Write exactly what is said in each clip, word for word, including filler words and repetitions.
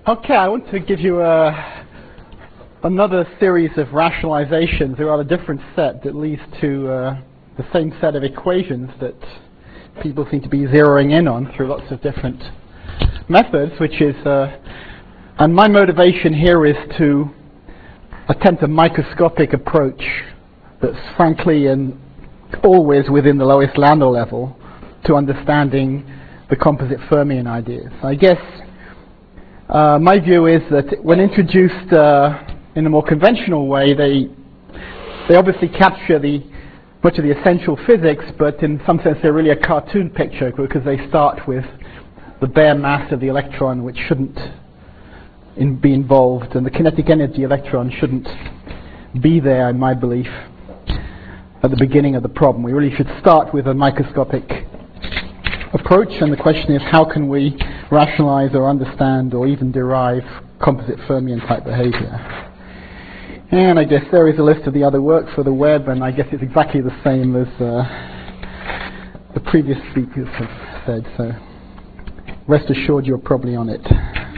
Okay, I want to give you a, another series of rationalizations, a rather different set that leads to uh, the same set of equations that people seem to be zeroing in on through lots of different methods, which is, uh, and my motivation here is to attempt a microscopic approach that's frankly and always within the lowest Landau level to understanding the composite fermion ideas. I guess uh, my view is that when introduced uh, in a more conventional way, they they obviously capture the much of the essential physics, but in some sense they're really a cartoon picture because they start with the bare mass of the electron, which shouldn't in be involved, and the kinetic energy electron shouldn't be there, in my belief, at the beginning of the problem. We really should start with a microscopic approach, and the question is, how can we rationalize or understand or even derive composite fermion type behavior? And I guess there is a list of the other work for the web, and I guess it's exactly the same as uh, the previous speakers have said, so rest assured you're probably on it.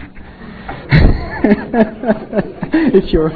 It's your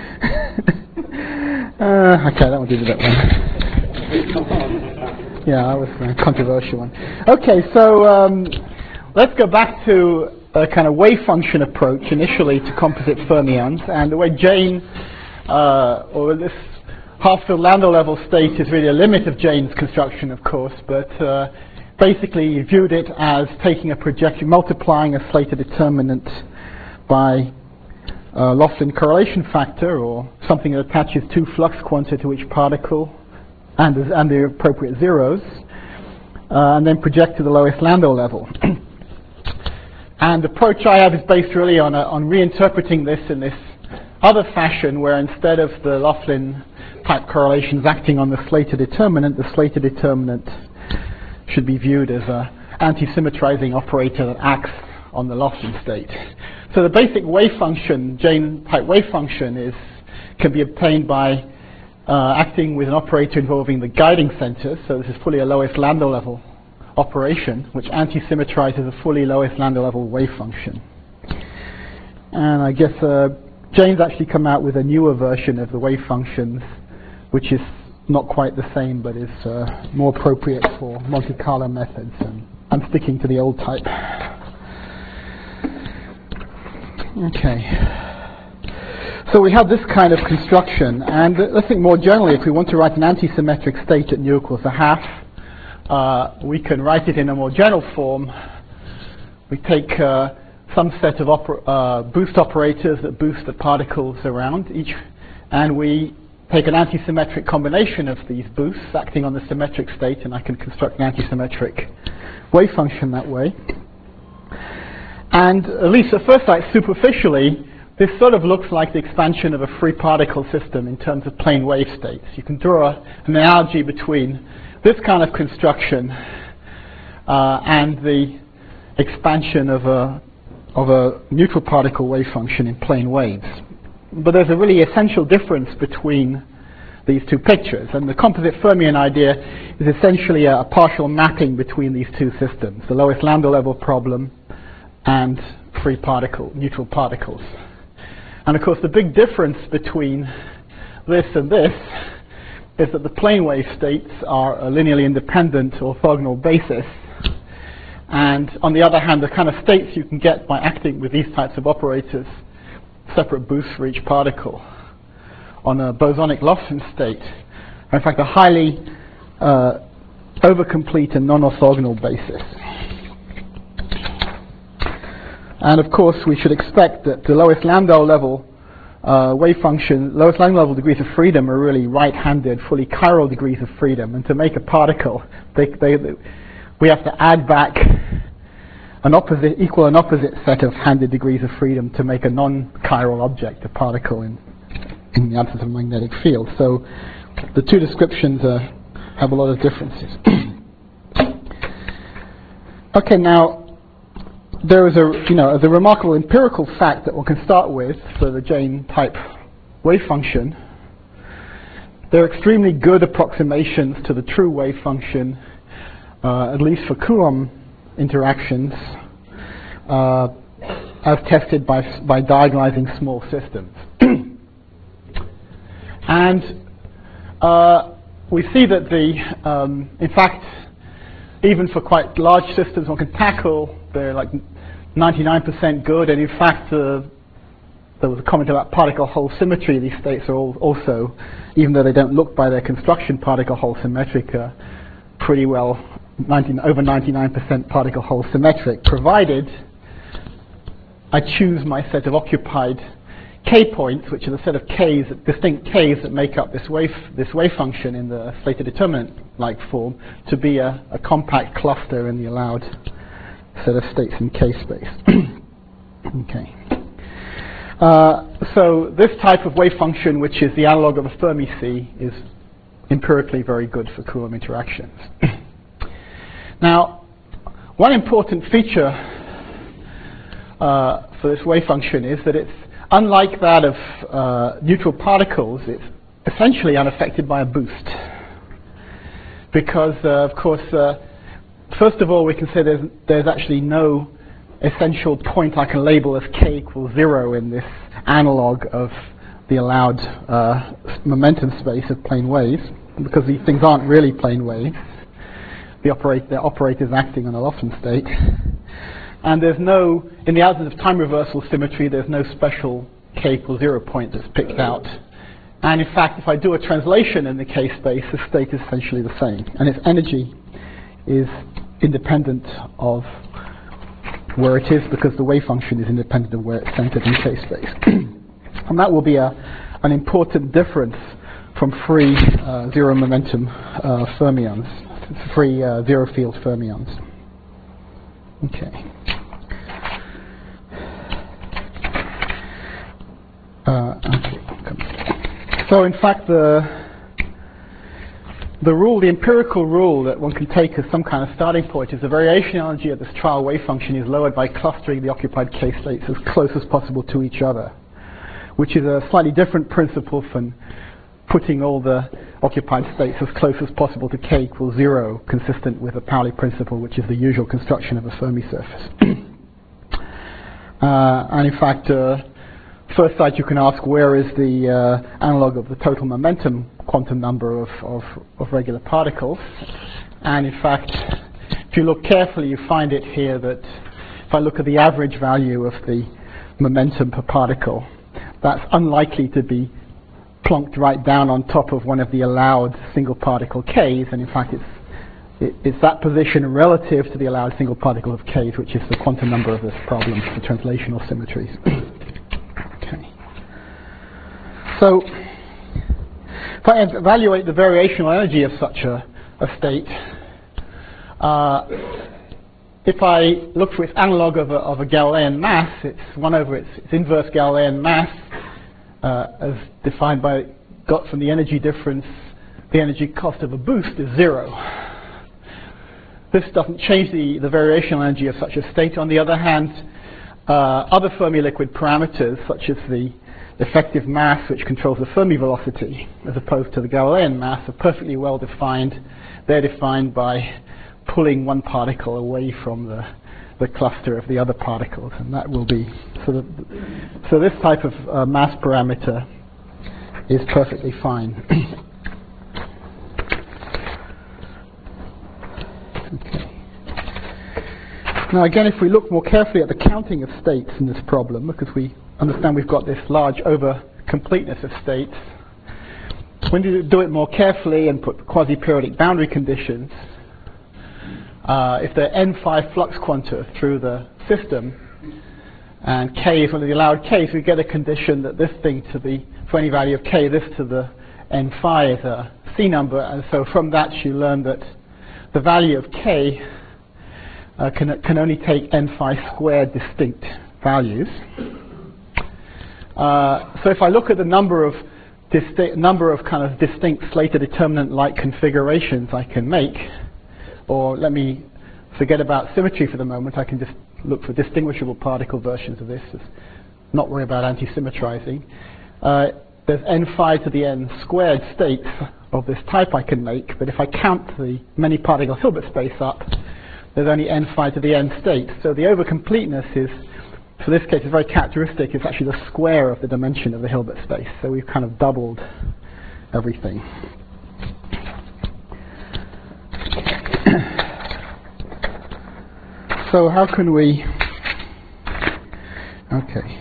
uh, okay, that one did that one. Yeah, that was a controversial one. Okay, so um, let's go back to a kind of wave function approach initially to composite fermions, and the way Jane, uh, or this half-filled Landau level state is really a limit of Jane's construction, of course, but uh, basically you viewed it as taking a projection, multiplying a Slater determinant by uh, Laughlin correlation factor, or something that attaches two flux quanta to each particle, and, and the appropriate zeros, uh, and then project to the lowest Landau level. And the approach I have is based really on, a, on reinterpreting this in this other fashion, where instead of the Laughlin type correlations acting on the Slater determinant, the Slater determinant should be viewed as an anti-symmetrizing operator that acts on the Laughlin state. So the basic wave function, Jane type wave function, is can be obtained by uh, acting with an operator involving the guiding center. So this is fully a lowest Landau level operation, which anti-symmetrizes a fully lowest Landau level wave function. And I guess uh, Jane's actually come out with a newer version of the wave functions, which is not quite the same, but is uh, more appropriate for Monte Carlo methods. And I'm sticking to the old type. Okay. So we have this kind of construction, and uh, let's think more generally. If we want to write an antisymmetric state at nu equals a half, uh, we can write it in a more general form. We take uh, some set of oper uh, boost operators that boost the particles around each, and we take an antisymmetric combination of these boosts acting on the symmetric state, and I can construct an antisymmetric wave function that way. And at least at first sight, superficially, this sort of looks like the expansion of a free particle system in terms of plane wave states. You can draw a, an analogy between this kind of construction uh, and the expansion of a, of a neutral particle wave function in plane waves. But there's a really essential difference between these two pictures, and the composite fermion idea is essentially a, a partial mapping between these two systems, the lowest Landau level problem and free particle, neutral particles. And of course the big difference between this and this is that the plane wave states are a linearly independent orthogonal basis, and on the other hand the kind of states you can get by acting with these types of operators, separate boosts for each particle, on a bosonic Laughlin state, are in fact a highly uh, overcomplete and non-orthogonal basis. And of course we should expect that the lowest Landau level uh, wave function, lowest Landau level degrees of freedom are really right-handed, fully chiral degrees of freedom, and to make a particle they, they, they, we have to add back an opposite, equal and opposite set of handed degrees of freedom to make a non-chiral object, a particle in, in the absence of a magnetic field. So the two descriptions uh, have a lot of differences. Okay, now there is a, you know, the remarkable empirical fact that one can start with for the Jane type wave function. There are extremely good approximations to the true wave function, uh, at least for Coulomb interactions, uh, as tested by, by diagonalizing small systems. And uh, we see that the, um, in fact, even for quite large systems one can tackle, they're like ninety-nine percent good, and in fact uh, there was a comment about particle hole symmetry. These states are all also, even though they don't look by their construction particle hole symmetric, uh, pretty well nineteen, over ninety-nine percent particle hole symmetric, provided I choose my set of occupied k points, which are the set of k's, distinct k's that make up this wave, this wave function in the Slater determinant-like form, to be a, a compact cluster in the allowed set of states in k space. Okay. Uh, so this type of wave function, which is the analog of a Fermi sea, is empirically very good for Coulomb interactions. Now, one important feature uh, for this wave function is that it's, unlike that of uh, neutral particles, it's essentially unaffected by a boost. Because, uh, of course, uh, first of all, we can say there's, there's actually no essential point I can label as k equals zero in this analog of the allowed uh, momentum space of plane waves, because these things aren't really plane waves. The operate, the operator is acting on a Lofton state. And there's no, in the absence of time reversal symmetry, there's no special k equals zero point that's picked out. And in fact, if I do a translation in the k space, the state is essentially the same. And its energy is independent of where it is, because the wave function is independent of where it's centered in k space. And that will be a, an important difference from free uh, zero momentum uh, fermions, free uh, zero field fermions. Okay. Uh, okay. So in fact, the the rule, the empirical rule that one can take as some kind of starting point is the variation energy of this trial wave function is lowered by clustering the occupied k states as close as possible to each other, which is a slightly different principle from putting all the occupied states as close as possible to k equals zero, consistent with the Pauli principle, which is the usual construction of a Fermi surface. uh, and in fact, uh, first sight you can ask, where is the uh, analog of the total momentum quantum number of, of, of regular particles? And in fact, if you look carefully, you find it here that if I look at the average value of the momentum per particle, that's unlikely to be plonked right down on top of one of the allowed single particle k's, and in fact it's it, it's that position relative to the allowed single particle of k's which is the quantum number of this problem, the translational symmetries. Okay. So if I evaluate the variational energy of such a, a state, uh, if I look for its analog of a, of a Galilean mass, it's one over its, its inverse Galilean mass, uh, as defined by, got from the energy difference, the energy cost of a boost is zero. This doesn't change the, the variational energy of such a state. On the other hand, uh, other Fermi liquid parameters, such as the effective mass, which controls the Fermi velocity, as opposed to the Galilean mass, are perfectly well defined. They're defined by pulling one particle away from the, the cluster of the other particles, and that will be, so, that, so this type of uh, mass parameter is perfectly fine. Okay. Now again, if we look more carefully at the counting of states in this problem, because we understand we've got this large over completeness of states, when you do it more carefully and put quasi-periodic boundary conditions, uh, if there are n five flux quanta through the system, and k is one of the allowed k's, we get a condition that this thing to be, for any value of k, this to the n phi is a C number, and so from that you learn that the value of k uh, can, can only take n phi squared distinct values. Uh, so if I look at the number of number of kind of distinct Slater determinant-like configurations I can make, or let me forget about symmetry for the moment, I can just look for distinguishable particle versions of this, not worry about anti-symmetrizing. Uh, there's n phi to the n squared states of this type I can make, but if I count the many particle Hilbert space up, there's only n phi to the n states. So the over completeness is for this case, it's very characteristic. It's actually the square of the dimension of the Hilbert space. So we've kind of doubled everything. So how can we... Okay.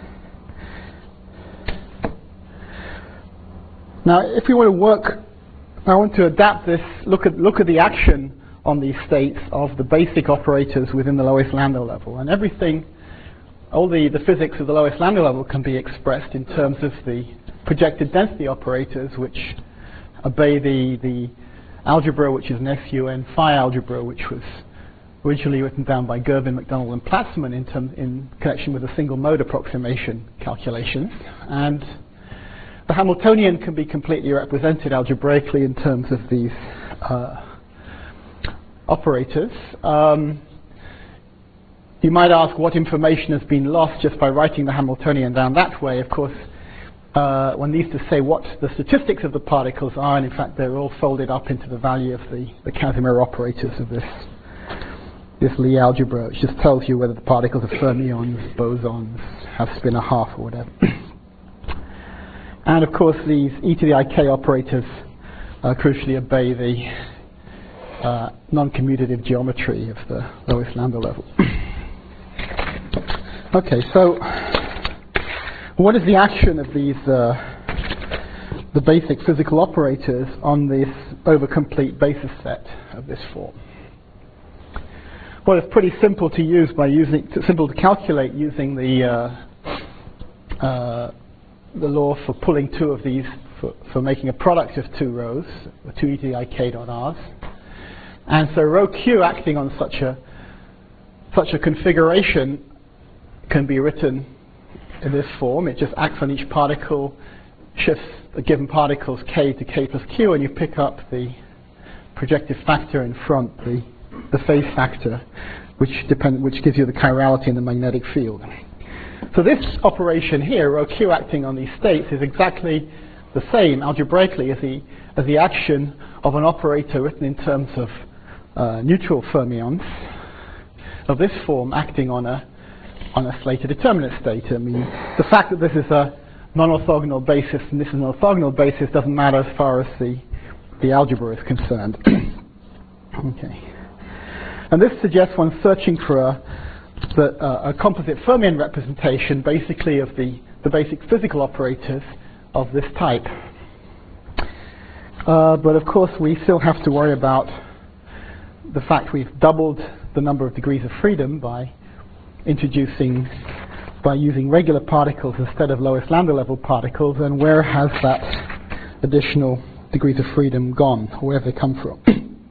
Now, if we want to work, I want to adapt this, look at, look at the action on these states of the basic operators within the lowest Landau level. And everything, all the, the physics of the lowest Landau level can be expressed in terms of the projected density operators, which obey the, the algebra, which is an S U N phi algebra, which was originally written down by Girvin, McDonald, and Platzman in, term, in connection with the single mode approximation calculations. And the Hamiltonian can be completely represented algebraically in terms of these uh, operators. Um, you might ask what information has been lost just by writing the Hamiltonian down that way. Of course, uh, one needs to say what the statistics of the particles are, and in fact they're all folded up into the value of the, the Casimir operators of this this Lie algebra, which just tells you whether the particles are fermions, bosons, have spin a half or whatever. And of course these e to the ik operators uh, crucially obey the uh, non-commutative geometry of the lowest Landau level. Okay, so what is the action of these uh, the basic physical operators on this over-complete basis set of this form? Well, it's pretty simple to use by using, t simple to calculate using the uh, uh, the law for pulling two of these, for, for making a product of two rows, two e to the ik dot r's. And so rho q acting on such a such a configuration can be written in this form. It just acts on each particle, shifts the given particles k to k plus q, and you pick up the projective factor in front, the the phase factor, which depend, which gives you the chirality in the magnetic field. So this operation here, rho q acting on these states, is exactly the same algebraically as the as the action of an operator written in terms of uh, neutral fermions of this form acting on a on a Slater determinate state. I mean, the fact that this is a non-orthogonal basis and this is an orthogonal basis doesn't matter as far as the the algebra is concerned. Okay. And this suggests one searching for a, the, uh, a composite fermion representation, basically of the, the basic physical operators of this type. Uh, but of course, we still have to worry about the fact we've doubled the number of degrees of freedom by introducing, by using regular particles instead of lowest Landau level particles, and where has that additional degrees of freedom gone? Where have they come from?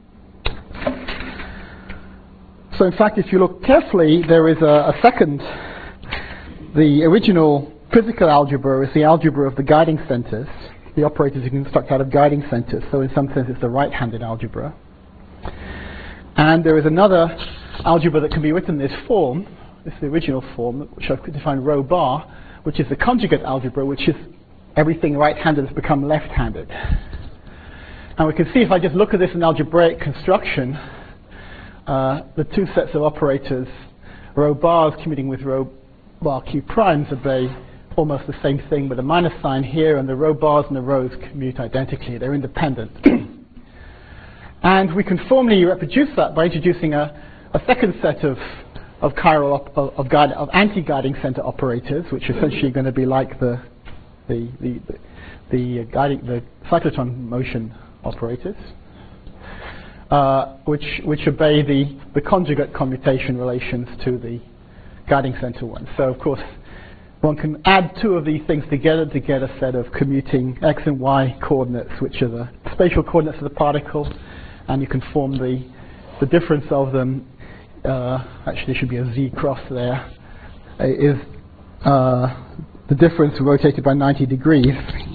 So in fact, if you look carefully, there is a, a second, the original physical algebra is the algebra of the guiding centers, the operators you can construct out of guiding centers. So in some sense it's the right-handed algebra. And there is another algebra that can be written in this form, this is the original form, which I've defined rho bar, which is the conjugate algebra, which is everything right-handed has become left-handed. And we can see if I just look at this in algebraic construction, Uh, the two sets of operators, rho bars commuting with rho bar q primes, obey almost the same thing with a minus sign here, and the rho bars and the rhos commute identically. They're independent. And we can formally reproduce that by introducing a, a second set of of chiral op of, of, guide, of anti-guiding center operators, which are essentially going to be like the the the the, the, uh, guiding, the cyclotron motion operators. Uh, which which obey the, the conjugate commutation relations to the guiding center one. So of course one can add two of these things together to get a set of commuting x and y coordinates, which are the spatial coordinates of the particle, and you can form the the difference of them. Uh, actually there should be a z cross there. Uh, is uh, the difference rotated by ninety degrees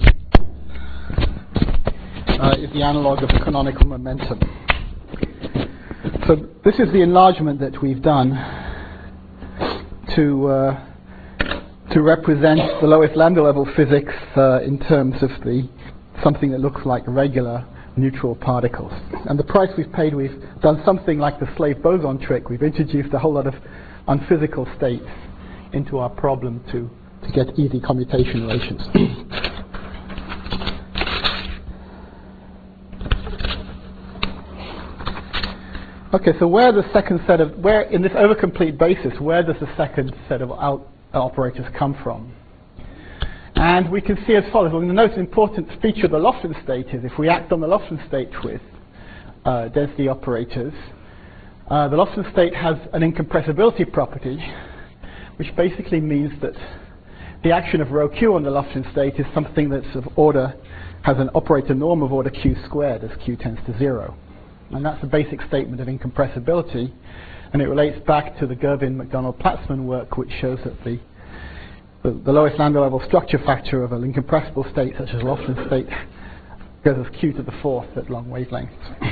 uh, is the analog of the canonical momentum. So this is the enlargement that we've done to uh, to represent the lowest Landau level physics uh, in terms of the something that looks like regular neutral particles. And the price we've paid, we've done something like the slave boson trick. We've introduced a whole lot of unphysical states into our problem to, to get easy commutation relations. Okay, so where the second set of, where in this overcomplete basis, where does the second set of out, operators come from? And we can see as follows. Well, note an important feature of the Lofton state is if we act on the Lofton state with uh, density operators, uh, the Lofton state has an incompressibility property, which basically means that the action of rho q on the Lofton state is something that's of order, has an operator norm of order q squared as q tends to zero. And that's a basic statement of incompressibility, and it relates back to the Girvin, McDonald, Platzman work, which shows that the, the, the lowest lambda level structure factor of an incompressible state, such as a Lofton state, goes as q to the fourth at long wavelengths.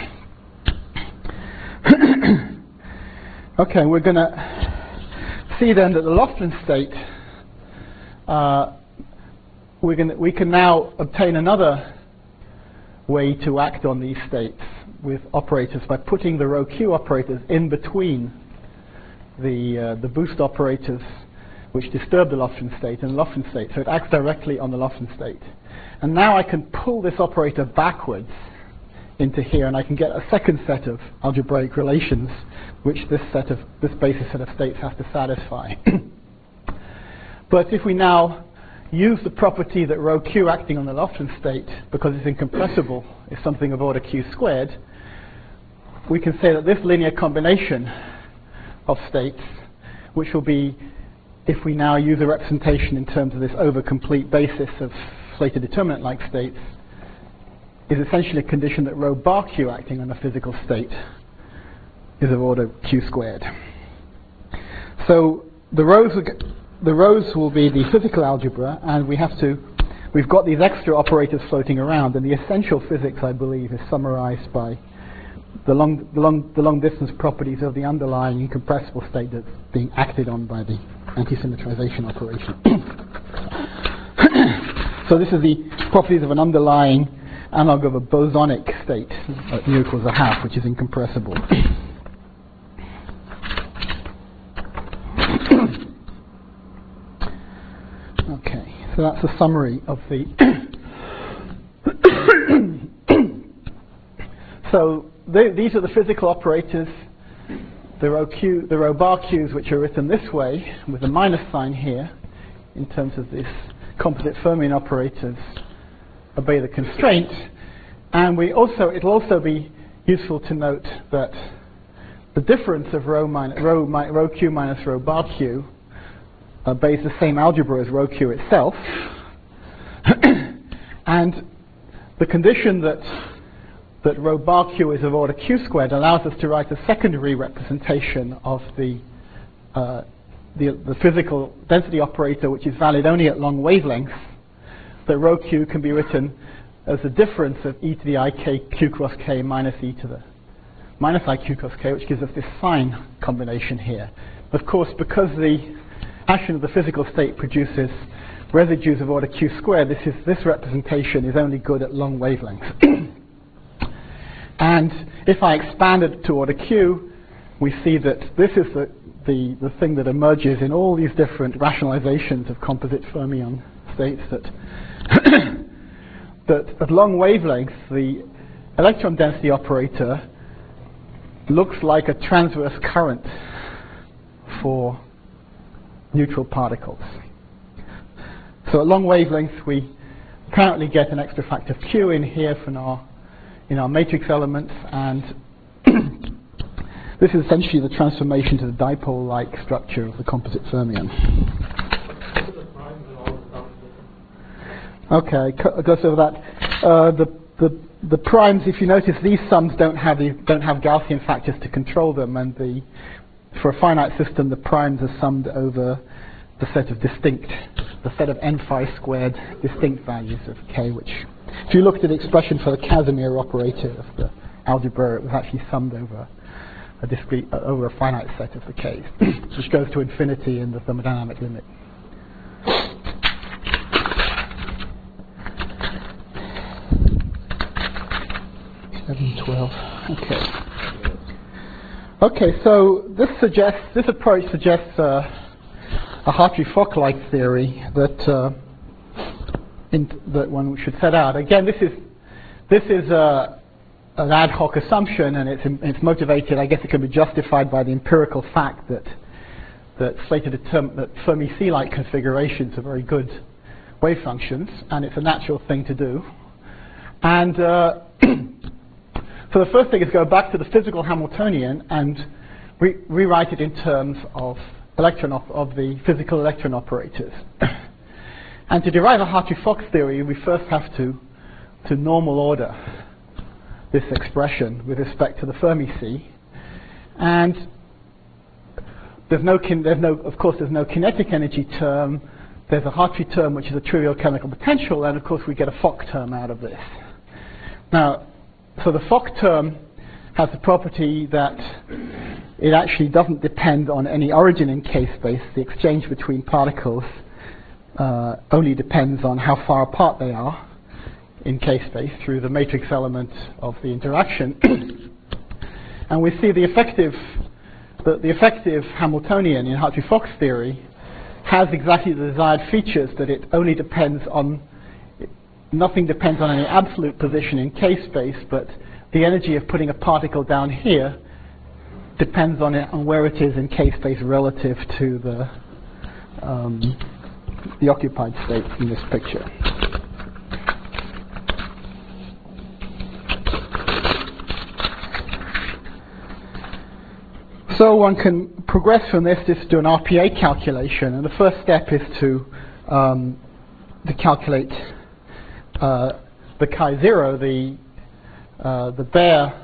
Okay, we're going to see then that the Lofton state, uh, we're gonna, we can now obtain another way to act on these states with operators by putting the rho q operators in between the uh, the boost operators which disturb the Lofton state and the Lofton state. So it acts directly on the Lofton state. And now I can pull this operator backwards into here, and I can get a second set of algebraic relations which this set of this basis set of states has to satisfy. But if we now use the property that rho q acting on the Lofton state, because it's incompressible, is something of order q squared, we can say that this linear combination of states, which will be, if we now use a representation in terms of this over-complete basis of Slater determinant-like states, is essentially a condition that rho bar q acting on a physical state is of order q squared. So the rows, the rows will be the physical algebra, and we have to, we've got these extra operators floating around, and the essential physics, I believe, is summarized by the long, the long, the long distance properties of the underlying incompressible state that's being acted on by the anti-symmetrization operation. So this is the properties of an underlying analog of a bosonic state at mu equals a half, which is incompressible. Okay, so that's a summary of the. So th these are the physical operators, the rho q, the rho bar q's, which are written this way with a minus sign here, in terms of this composite fermion operators obey the constraint. And we also, it'll also be useful to note that the difference of rho, minus, rho, mi rho q minus rho bar q obeys the same algebra as rho q itself. And the condition that that rho bar q is of order q squared allows us to write a secondary representation of the uh, the, the physical density operator, which is valid only at long wavelengths. That rho q can be written as the difference of e to the I k q cross k minus e to the minus I q cross k, which gives us this sign combination here. Of course, because the action of the physical state produces residues of order q squared, this is this representation is only good at long wavelengths. And if I expand it to order q, we see that this is the, the, the thing that emerges in all these different rationalizations of composite fermion states, that that at long wavelengths, the electron density operator looks like a transverse current for neutral particles. So at long wavelengths, we currently get an extra factor q in here from our in our matrix elements, and this is essentially the transformation to the dipole-like structure of the composite fermion. Okay, I'll go over that. Uh, the, the, the primes, if you notice, these sums don't have, the, don't have Gaussian factors to control them, and the, for a finite system, the primes are summed over the set of distinct, the set of n phi squared distinct values of k, which, if you looked at the expression for the Casimir operator of the algebra, it was actually summed over a discrete, uh, over a finite set of the k's, which goes to infinity in the thermodynamic limit. seven twelve. Okay. Okay, so this suggests, this approach suggests uh, a Hartree-Fock-like theory that uh, in, that one should set out. Again, this is this is a an ad hoc assumption, and it's it's motivated. I guess it can be justified by the empirical fact that that Slater determined that Fermi C-like configurations are very good wave functions, and it's a natural thing to do. And uh, so the first thing is go back to the physical Hamiltonian and re rewrite it in terms of electron op of the physical electron operators. And to derive a Hartree-Fock theory, we first have to to normal order this expression with respect to the Fermi sea. And there's no, kin there's no, of course, there's no kinetic energy term. There's a Hartree term, which is a trivial chemical potential, and of course we get a Fock term out of this. Now, so the Fock term has the property that it actually doesn't depend on any origin in K-space. The exchange between particles uh, only depends on how far apart they are in K-space through the matrix element of the interaction. And we see the effective, the, the effective Hamiltonian in Hartree-Fock's theory has exactly the desired features, that it only depends on, nothing depends on any absolute position in K-space, but the energy of putting a particle down here depends on, it, on where it is in K-space relative to the, um, the occupied state in this picture. So one can progress from this to do an R P A calculation, and the first step is to um, to calculate uh, the chi zero, the uh, the Baire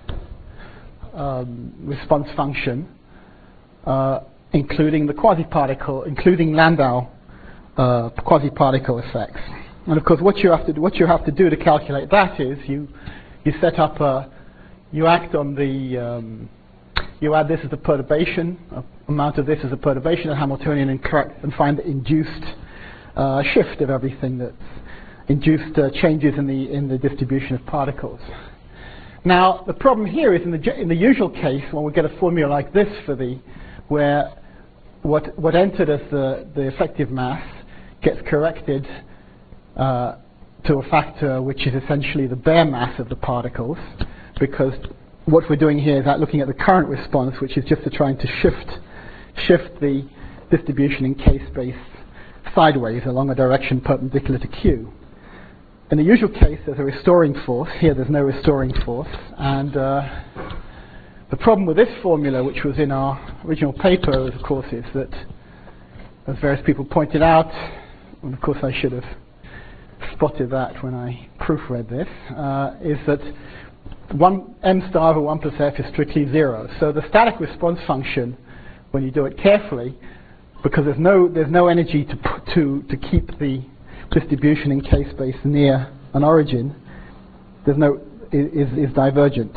um, response function, uh, including the quasi-particle, including Landau uh, quasi-particle effects. And of course, what you have to do, what you have to do to calculate that is you you set up a, you act on the um, you add this as a perturbation, a amount of this as a perturbation at Hamiltonian, and correct and find the induced uh, shift of everything, that's induced uh, changes in the in the distribution of particles. Now the problem here is in the in the usual case, when we get a formula like this for the where what what entered as the the effective mass gets corrected uh, to a factor which is essentially the bare mass of the particles, because what we're doing here is that looking at the current response, which is just to trying to shift shift the distribution in K-space sideways along a direction perpendicular to Q. In the usual case, there's a restoring force. Here, there's no restoring force. And uh, the problem with this formula, which was in our original paper, of course, is that, as various people pointed out, and of course I should have spotted that when I proofread this, uh, is that one m star over one plus f is strictly zero. So the static response function, when you do it carefully, because there's no there's no energy to to to keep the distribution in K-space near an origin, there's no is is divergent.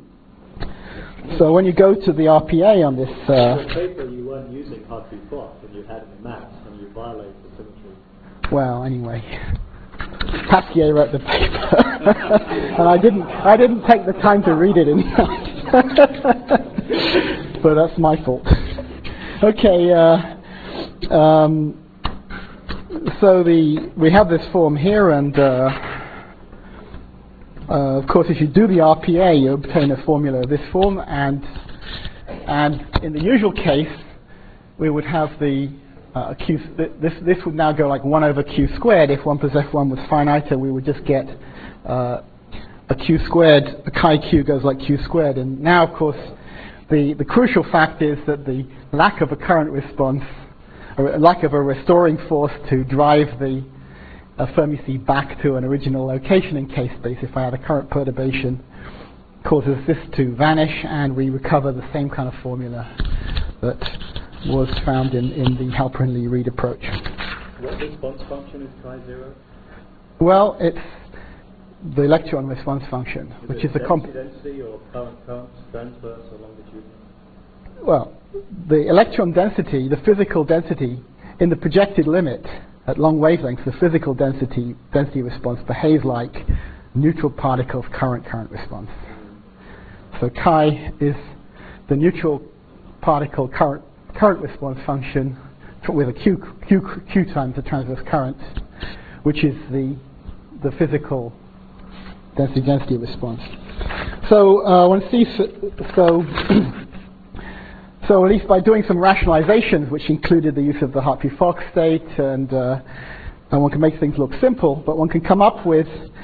So when you go to the R P A on this, uh, in the paper you weren't using Hartree-Fock when you had the mass, and you violate the symmetry. Well, anyway. Pasquier wrote the paper, and I didn't. I didn't take the time to read it in but that's my fault. Okay. Uh, um, so the we have this form here, and uh, uh, of course, if you do the R P A, you obtain a formula of this form, and and in the usual case, we would have the Uh, q th this this would now go like one over q squared. If one plus f one was finite, we would just get uh, a q squared. A chi q goes like q squared. And now, of course, the the crucial fact is that the lack of a current response, or lack of a restoring force to drive the uh, Fermi sea back to an original location in K-space, if I had a current perturbation, causes this to vanish, and we recover the same kind of formula that was found in, in the Halperin-Lee Reed approach. What response function is chi zero? Well, it's the electron response function, is which it is the comp density or current current transverse or longitudinal? Well, the electron density, the physical density in the projected limit at long wavelengths, the physical density density response behaves like neutral particles current current response. Mm-hmm. So chi is the neutral particle current current response function with a Q, Q, Q times the transverse current, which is the, the physical density-density response. So uh, one sees, so, so at least by doing some rationalizations, which included the use of the Hartree-Fock state, and, uh, and one can make things look simple, but one can come up with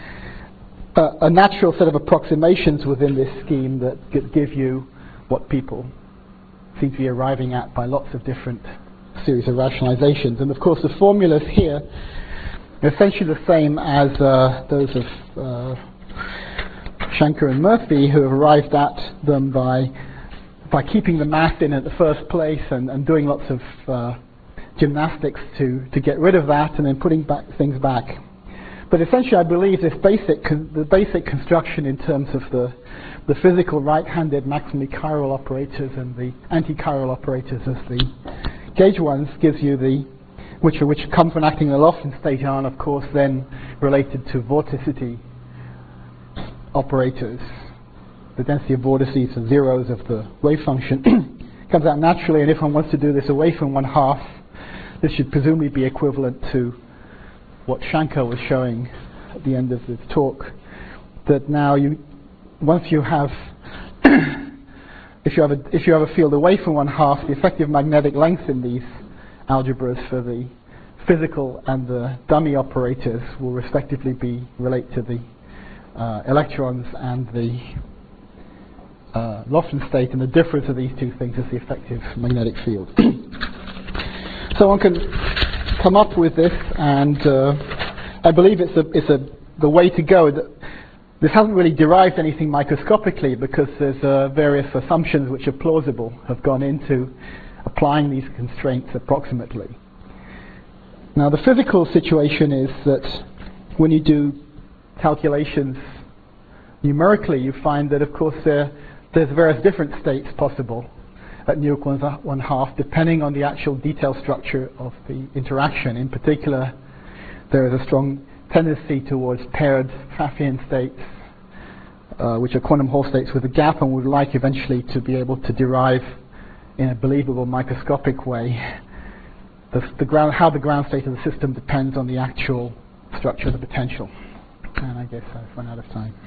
a, a natural set of approximations within this scheme that give you what people seem to be arriving at by lots of different series of rationalizations. And of course the formulas here are essentially the same as uh, those of uh, Shankar and Murphy, who have arrived at them by by keeping the math in at the first place and, and doing lots of uh, gymnastics to, to get rid of that and then putting back things back. But essentially I believe this basic con the basic construction in terms of the the physical right-handed maximally chiral operators and the anti-chiral operators as the gauge ones gives you the, which are which come from acting in the Lofton state are, of course, then related to vorticity operators. The density of vortices are zeros of the wave function comes out naturally, and if one wants to do this away from one half, this should presumably be equivalent to what Shankar was showing at the end of his talk. That now you, once you have, if you have a if you have a field away from one half, the effective magnetic length in these algebras for the physical and the dummy operators will respectively be relate to the uh, electrons and the uh, Lofton state, and the difference of these two things is the effective magnetic field. So one can come up with this, and uh, I believe it's a it's a the way to go. This hasn't really derived anything microscopically because there's uh, various assumptions which are plausible have gone into applying these constraints approximately. Now the physical situation is that when you do calculations numerically, you find that of course there there's various different states possible at nu equals one half depending on the actual detail structure of the interaction. In particular, there is a strong tendency towards paired Pfaffian states, uh, which are quantum Hall states with a gap, and would like eventually to be able to derive in a believable microscopic way the, the ground, how the ground state of the system depends on the actual structure of the potential. And I guess I've run out of time.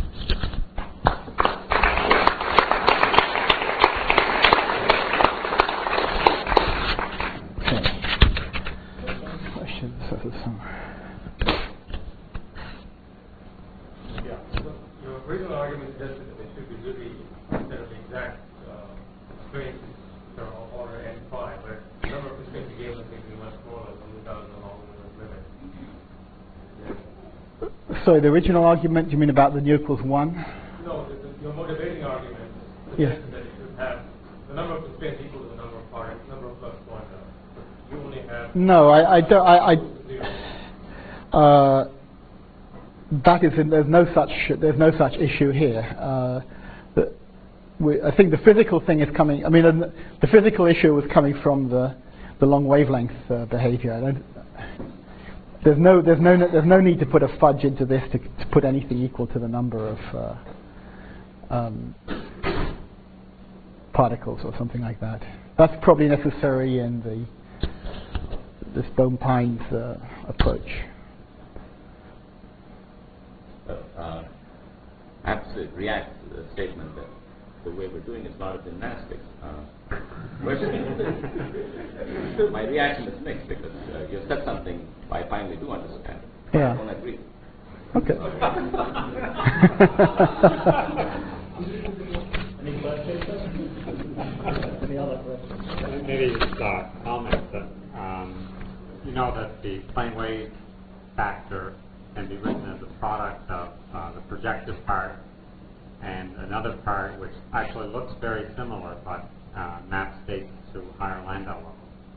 Okay. Questions? This is some. The original argument suggested that it should be Libby instead of the exact uh, constraints that are order n phi, but the number of constraints you gave us seems to be much smaller than one thousand along the limit. Sorry, the original argument, do you mean about the nu equals one? No, the, the, your motivating argument yes. suggested that you should have the number of constraints equal to the number of parts, number of plus one. Uh, you only have. No, I, I don't. I. I uh, That is, in, there's no such there's no such issue here. Uh, the, we, I think the physical thing is coming. I mean, uh, the physical issue was coming from the the long wavelength uh, behavior. I don't, there's no there's no there's no need to put a fudge into this to, to put anything equal to the number of uh, um, particles or something like that. That's probably necessary in the this Bohm-Pines uh, approach. Uh, I have to react to the statement that the way we're doing is not a gymnastics. Uh, my reaction is mixed because uh, you said something I finally do understand. Yeah. I don't agree. Okay. Any questions? Any other questions? Maybe just a comment that um, you know that the plane wave factor can be written as a product of uh, the projective part and another part which actually looks very similar but uh, maps states to higher Landau levels.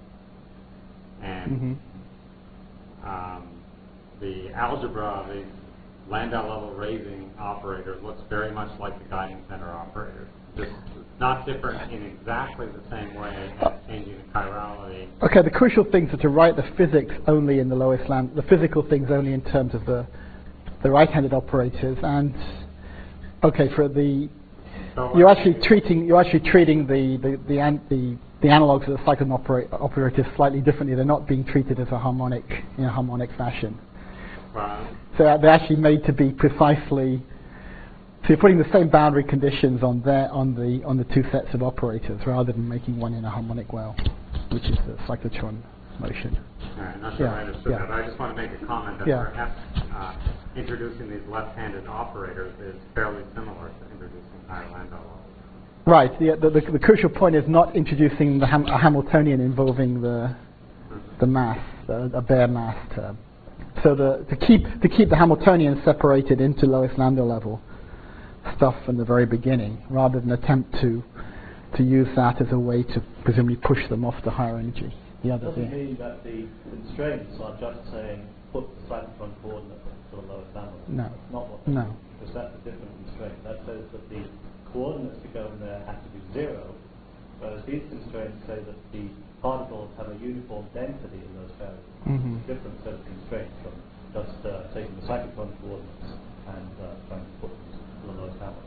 And mm-hmm. um, the algebra of these Landau level raising operators looks very much like the guiding center operators. Just not different in exactly the same way as changing the chirality. Okay, the crucial things are to write the physics only in the lowest land, the physical things only in terms of the the right-handed operators, and okay, for the So You're what- actually treating you're actually treating the the the, an, the, the analogs of the cyclic opera- operators slightly differently. They're not being treated as a harmonic in a harmonic fashion. Well, So they're actually made to be precisely. So you're putting the same boundary conditions on there on the on the two sets of operators rather than making one in a harmonic well, which is the cyclotron motion. all right, not sure Yeah, I understood yeah. that, but I just want to make a comment that Yeah. perhaps uh, introducing these left-handed operators is fairly similar to introducing higher Landau laws. Right. The, the, the, the crucial point is not introducing the ham, a Hamiltonian involving the the mass, the, a bare mass term. So the, to keep to keep the Hamiltonian separated into lowest Landau level stuff from the very beginning, rather than attempt to to use that as a way to presumably push them off to higher energy. The It other doesn't thing. mean that the constraints are just saying put the cyclotron coordinate to the lowest level. No. That's not what No. that means, because that's a different constraint. That says that the coordinates to go in there have to be zero, whereas these constraints say that the particles have a uniform density in those variables. Mhm. Different set of constraints from just uh, taking the cyclotron coordinates and uh, trying to put them to the lowest level.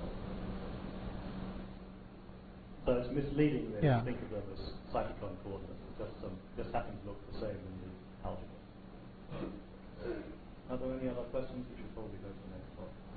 So it's misleading really Yeah. to think of them as cyclotron coordinates. It just, um, just happen to look the same in the algebra. Are there any other questions? We should probably go to the next one.